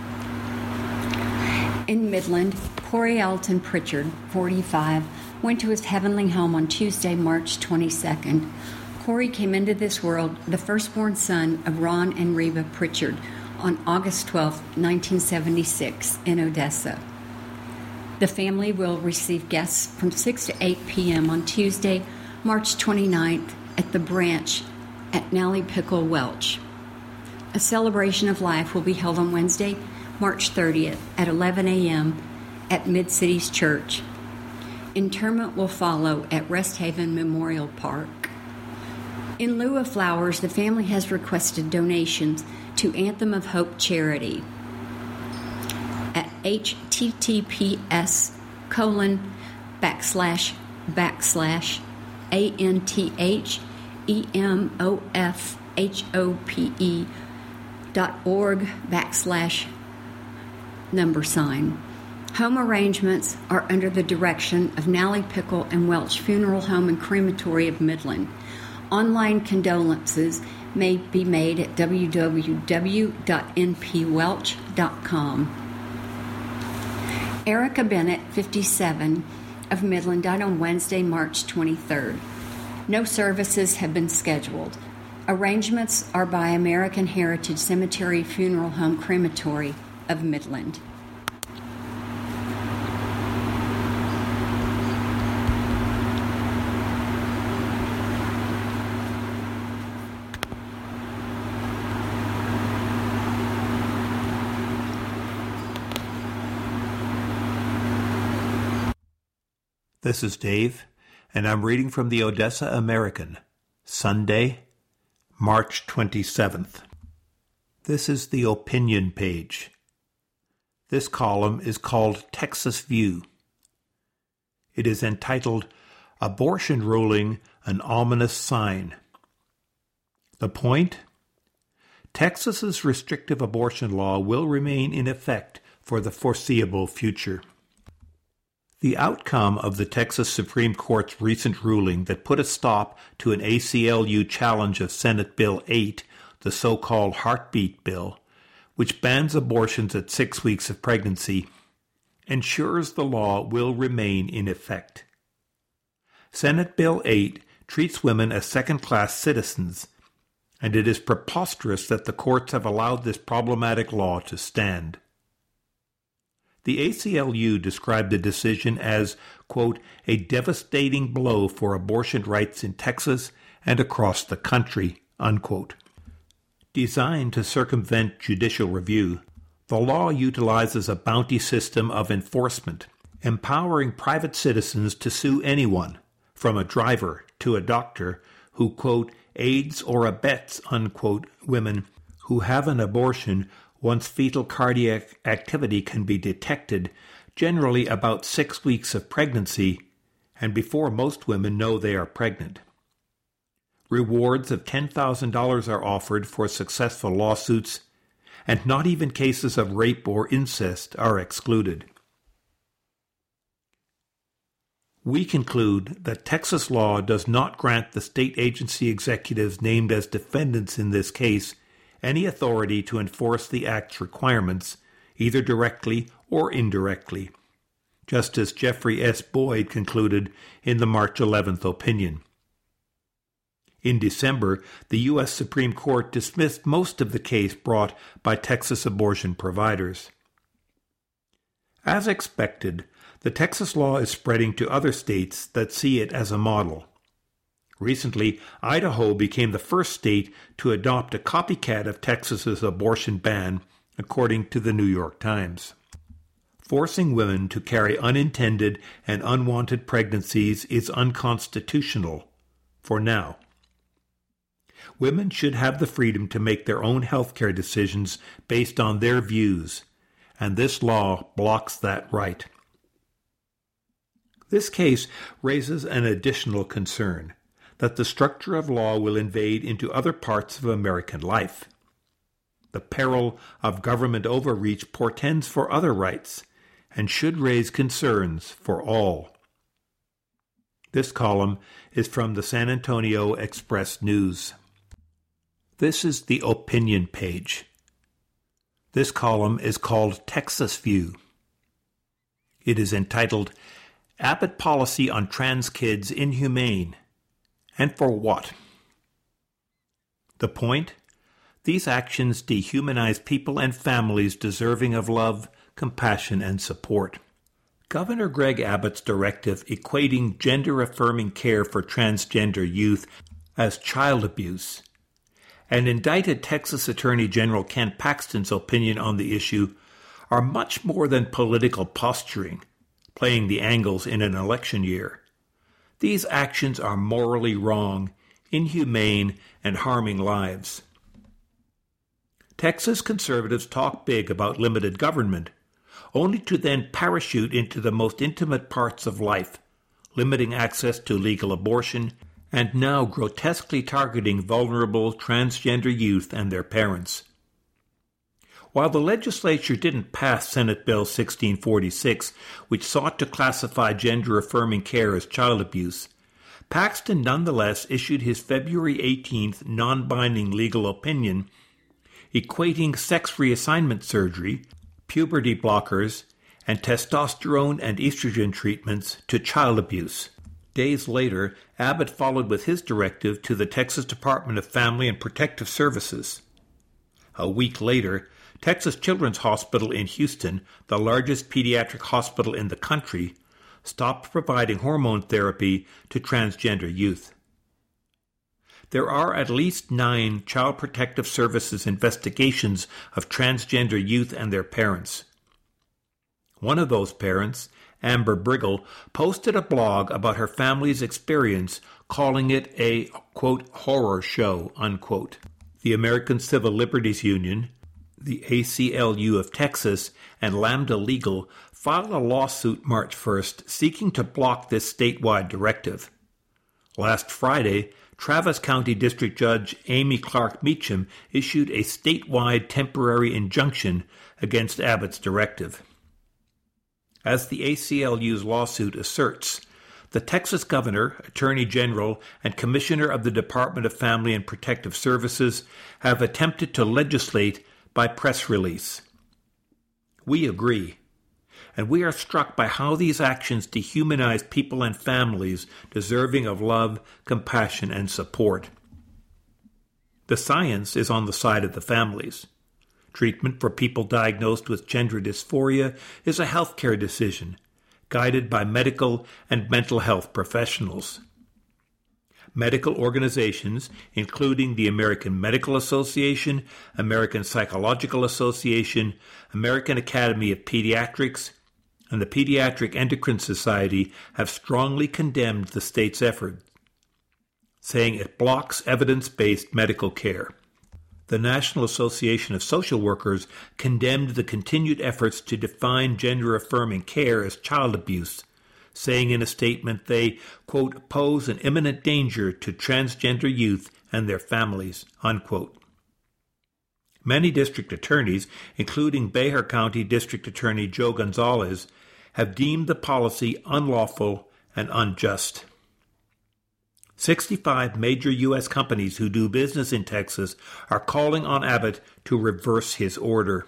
[SPEAKER 3] In Midland, Corey Alton Pritchard, forty-five, went to his heavenly home on Tuesday, March twenty-second. Corey came into this world the firstborn son of Ron and Reba Pritchard on August twelfth, nineteen seventy-six, in Odessa. The family will receive guests from six to eight p.m. on Tuesday, March twenty-ninth, at the Branch at Nally Pickle Welch. A celebration of life will be held on Wednesday, March thirtieth, at eleven a.m. at Mid-Cities Church. Interment will follow at Rest Haven Memorial Park. In lieu of flowers, the family has requested donations to Anthem of Hope charity at https colon backslash backslash A-N-T-H-E-M-O-F-H-O-P-E dot org backslash number sign. Home arrangements are under the direction of Nally Pickle and Welch Funeral Home and Crematory of Midland. Online condolences may be made at w w w dot n p welch dot com. Erica Bennett, fifty-seven, of Midland, died on Wednesday, March twenty-third. No services have been scheduled. Arrangements are by American Heritage Cemetery Funeral Home Crematory of Midland.
[SPEAKER 4] This is Dave, and I'm reading from the Odessa American, Sunday, March twenty-seventh. This is the opinion page. This column is called Texas View. It is entitled, Abortion Ruling, an Ominous Sign. The point? Texas's restrictive abortion law will remain in effect for the foreseeable future. The outcome of the Texas Supreme Court's recent ruling that put a stop to an A C L U challenge of Senate Bill eight, the so-called Heartbeat Bill, which bans abortions at six weeks of pregnancy, ensures the law will remain in effect. Senate Bill eight treats women as second-class citizens, and it is preposterous that the courts have allowed this problematic law to stand. The A C L U described the decision as, quote, a devastating blow for abortion rights in Texas and across the country, unquote. Designed to circumvent judicial review, the law utilizes a bounty system of enforcement, empowering private citizens to sue anyone, from a driver to a doctor, who, quote, aids or abets, unquote, women who have an abortion once fetal cardiac activity can be detected, generally about six weeks of pregnancy, and before most women know they are pregnant. Rewards of ten thousand dollars are offered for successful lawsuits, and not even cases of rape or incest are excluded. We conclude that Texas law does not grant the state agency executives named as defendants in this case any authority to enforce the Act's requirements, either directly or indirectly, Justice Jeffrey S. Boyd concluded in the March eleventh opinion. In December, the U S Supreme Court dismissed most of the case brought by Texas abortion providers. As expected, the Texas law is spreading to other states that see it as a model. Recently, Idaho became the first state to adopt a copycat of Texas's abortion ban, according to the New York Times. Forcing women to carry unintended and unwanted pregnancies is unconstitutional, for now. Women should have the freedom to make their own health care decisions based on their views, and this law blocks that right. This case raises an additional concern, that the structure of law will invade into other parts of American life. The peril of government overreach portends for other rights, and should raise concerns for all. This column is from the San Antonio Express News. This is the opinion page. This column is called Texas View. It is entitled, Abbott Policy on Trans Kids Inhumane, and for what? The point? These actions dehumanize people and families deserving of love, compassion, and support. Governor Greg Abbott's directive equating gender-affirming care for transgender youth as child abuse, and indicted Texas Attorney General Ken Paxton's opinion on the issue, are much more than political posturing, playing the angles in an election year. These actions are morally wrong, inhumane, and harming lives. Texas conservatives talk big about limited government, only to then parachute into the most intimate parts of life, limiting access to legal abortion, and now grotesquely targeting vulnerable transgender youth and their parents. While the legislature didn't pass Senate Bill sixteen forty-six, which sought to classify gender-affirming care as child abuse, Paxton nonetheless issued his February eighteenth non-binding legal opinion equating sex reassignment surgery, puberty blockers, and testosterone and estrogen treatments to child abuse. Days later, Abbott followed with his directive to the Texas Department of Family and Protective Services. A week later, Texas Children's Hospital in Houston, the largest pediatric hospital in the country, stopped providing hormone therapy to transgender youth. There are at least nine Child Protective Services investigations of transgender youth and their parents. One of those parents, Amber Briggle, posted a blog about her family's experience, calling it a, quote, horror show, unquote. The American Civil Liberties Union, the A C L U of Texas, and Lambda Legal filed a lawsuit March first seeking to block this statewide directive. Last Friday, Travis County District Judge Amy Clark Meacham issued a statewide temporary injunction against Abbott's directive. As the A C L U's lawsuit asserts, the Texas Governor, Attorney General, and Commissioner of the Department of Family and Protective Services have attempted to legislate by press release. We agree, and we are struck by how these actions dehumanize people and families deserving of love, compassion, and support. The science is on the side of the families. Treatment for people diagnosed with gender dysphoria is a healthcare decision, guided by medical and mental health professionals. Medical organizations, including the American Medical Association, American Psychological Association, American Academy of Pediatrics, and the Pediatric Endocrine Society, have strongly condemned the state's effort, saying it blocks evidence-based medical care. The National Association of Social Workers condemned the continued efforts to define gender-affirming care as child abuse, saying in a statement they, quote, pose an imminent danger to transgender youth and their families, unquote. Many district attorneys, including Bexar County District Attorney Joe Gonzalez, have deemed the policy unlawful and unjust. sixty-five major U S companies who do business in Texas are calling on Abbott to reverse his order.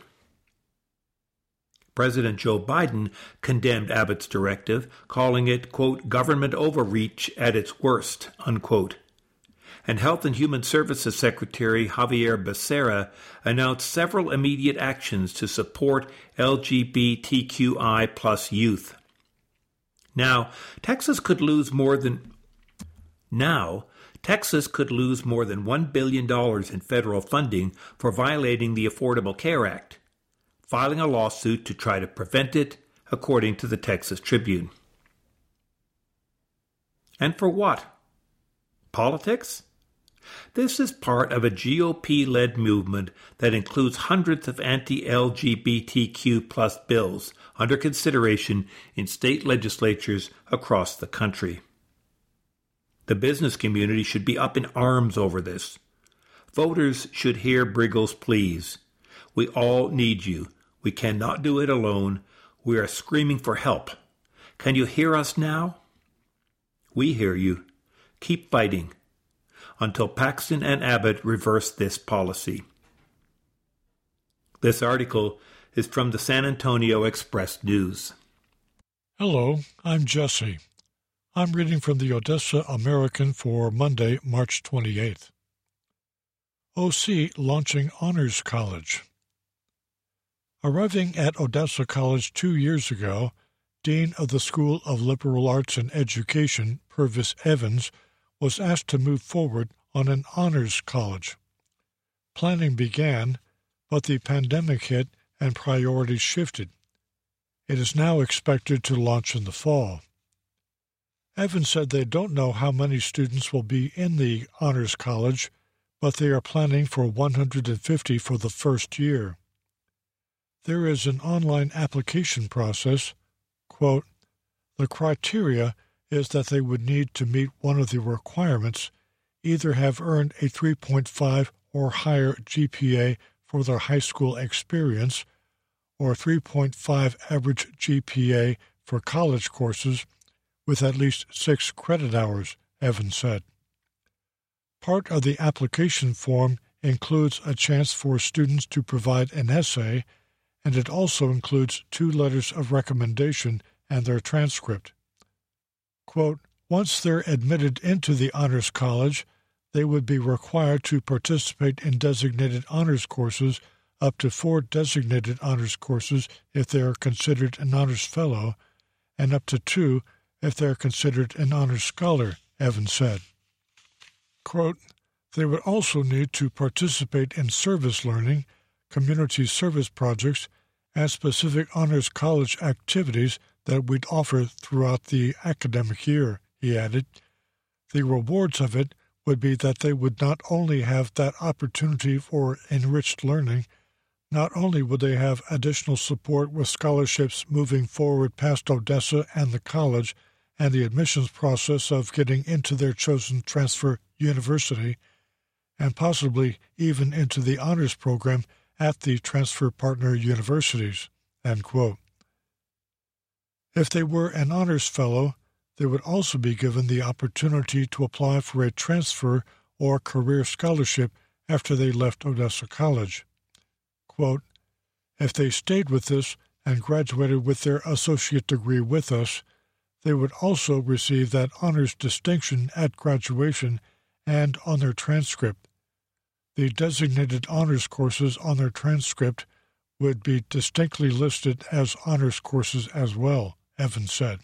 [SPEAKER 4] President Joe Biden condemned Abbott's directive, calling it, quote, government overreach at its worst, unquote. And Health and Human Services Secretary Javier Becerra announced several immediate actions to support L G B T Q I plus youth. Now, Texas could lose more than Now, Texas could lose more than one billion dollars in federal funding for violating the Affordable Care Act, filing a lawsuit to try to prevent it, according to the Texas Tribune. And for what? Politics? This is part of a G O P-led movement that includes hundreds of anti-L G B T Q plus bills under consideration in state legislatures across the country. The business community should be up in arms over this. Voters should hear Briggle's pleas. We all need you. We cannot do it alone. We are screaming for help. Can you hear us now? We hear you. Keep fighting until Paxton and Abbott reverse this policy. This article is from the San Antonio Express News.
[SPEAKER 5] Hello, I'm Jesse. I'm reading from the Odessa American for Monday, March twenty-eighth. O C launching Honors College. Arriving at Odessa College two years ago, Dean of the School of Liberal Arts and Education, Purvis Evans, was asked to move forward on an honors college. Planning began, but the pandemic hit and priorities shifted. It is now expected to launch in the fall. Evans said they don't know how many students will be in the Honors College, but they are planning for one hundred fifty for the first year. There is an online application process. Quote, the criteria is that they would need to meet one of the requirements, either have earned a three point five or higher G P A for their high school experience, or three point five average G P A for college courses with at least six credit hours, Evans said. Part of the application form includes a chance for students to provide an essay, and it also includes two letters of recommendation and their transcript. Quote, once they're admitted into the Honors College, they would be required to participate in designated honors courses, up to four designated honors courses if they are considered an honors fellow, and up to two if they are considered an honors scholar, Evans said. Quote, they would also need to participate in service learning, community service projects, and specific honors college activities that we'd offer throughout the academic year, he added. The rewards of it would be that they would not only have that opportunity for enriched learning, not only would they have additional support with scholarships moving forward past Odessa and the college and the admissions process of getting into their chosen transfer university, and possibly even into the honors program at the transfer partner universities, end quote. If they were an honors fellow, they would also be given the opportunity to apply for a transfer or career scholarship after they left Odessa College. Quote, if they stayed with us and graduated with their associate degree with us, they would also receive that honors distinction at graduation and on their transcript. The designated honors courses on their transcript would be distinctly listed as honors courses as well, Evans said.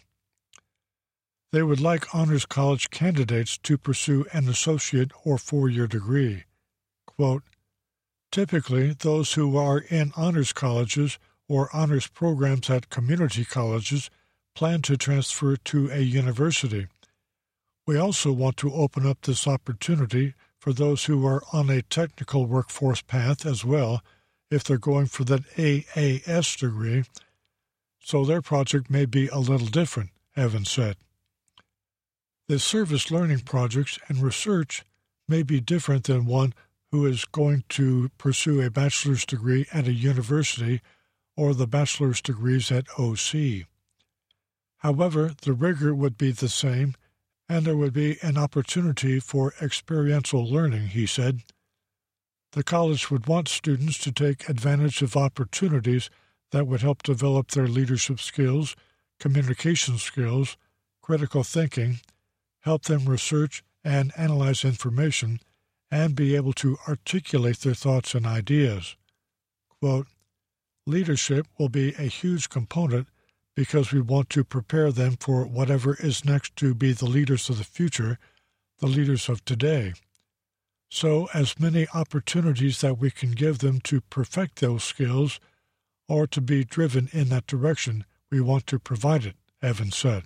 [SPEAKER 5] They would like honors college candidates to pursue an associate or four-year degree. Quote, typically, those who are in honors colleges or honors programs at community colleges plan to transfer to a university. We also want to open up this opportunity for those who are on a technical workforce path as well, if they're going for that A A S degree, so their project may be a little different, Evans said. The service learning projects and research may be different than one who is going to pursue a bachelor's degree at a university or the bachelor's degrees at O C. However, the rigor would be the same, and there would be an opportunity for experiential learning, he said. The college would want students to take advantage of opportunities that would help develop their leadership skills, communication skills, critical thinking, help them research and analyze information, and be able to articulate their thoughts and ideas. Quote, leadership will be a huge component because we want to prepare them for whatever is next to be the leaders of the future, the leaders of today. So, as many opportunities that we can give them to perfect those skills or to be driven in that direction, we want to provide it, Evans said.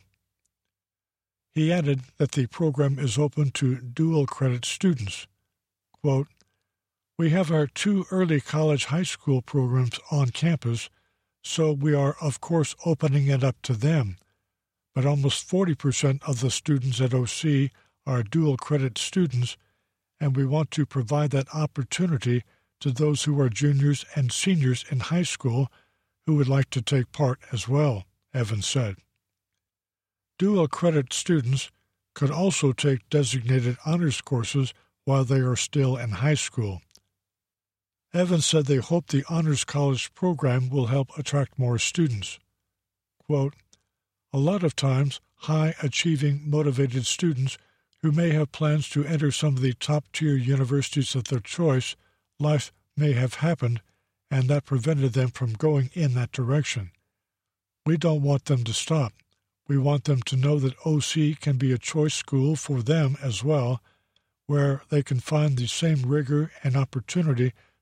[SPEAKER 5] He added that the program is open to dual-credit students. Quote, we have our two early college high school programs on campus, so we are, of course, opening it up to them. But almost forty percent of the students at O C are dual-credit students, and we want to provide that opportunity to those who are juniors and seniors in high school who would like to take part as well, Evans said. Dual-credit students could also take designated honors courses while they are still in high school. Evans said they hope the Honors College program will help attract more students. Quote, a lot of times, high-achieving, motivated students who may have plans to enter some of the top-tier universities of their choice, life may have happened, and that prevented them from going in that direction. We don't want them to stop. We want them to know that O C can be a choice school for them as well, where they can find the same rigor and opportunity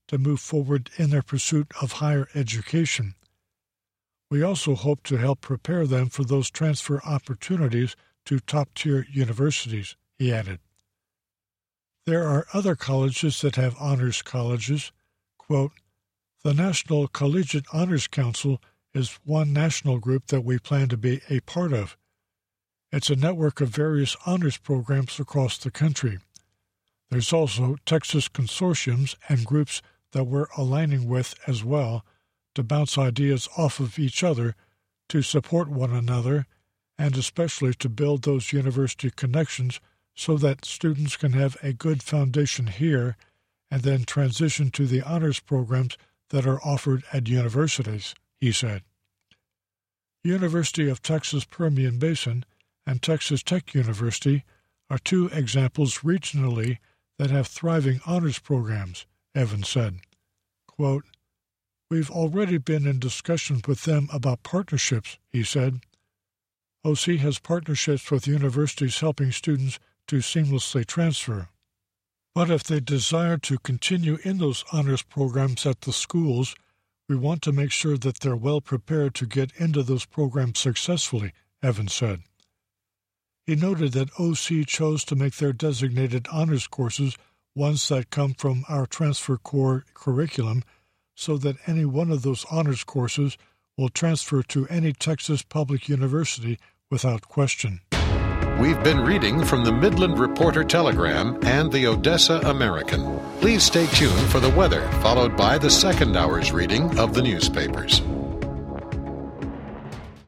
[SPEAKER 5] to move forward in their pursuit of higher education. We also hope to help prepare them for those transfer opportunities to top-tier universities, he added. There are other colleges that have honors colleges. Quote, the National Collegiate Honors Council is one national group that we plan to be a part of. It's a network of various honors programs across the country. There's also Texas consortiums and groups that we're aligning with as well to bounce ideas off of each other, to support one another, and especially to build those university connections so that students can have a good foundation here and then transition to the honors programs that are offered at universities, he said. University of Texas Permian Basin and Texas Tech University are two examples regionally that have thriving honors programs, Evans said. Quote, we've already been in discussions with them about partnerships, he said. O C has partnerships with universities helping students to seamlessly transfer. But if they desire to continue in those honors programs at the schools, we want to make sure that they're well prepared to get into those programs successfully, Evans said. He noted that O C chose to make their designated honors courses ones that come from our Transfer Core curriculum so that any one of those honors courses will transfer to any Texas public university without question.
[SPEAKER 1] We've been reading from the Midland Reporter Telegram and the Odessa American. Please stay tuned for the weather, followed by the second hour's reading of the newspapers.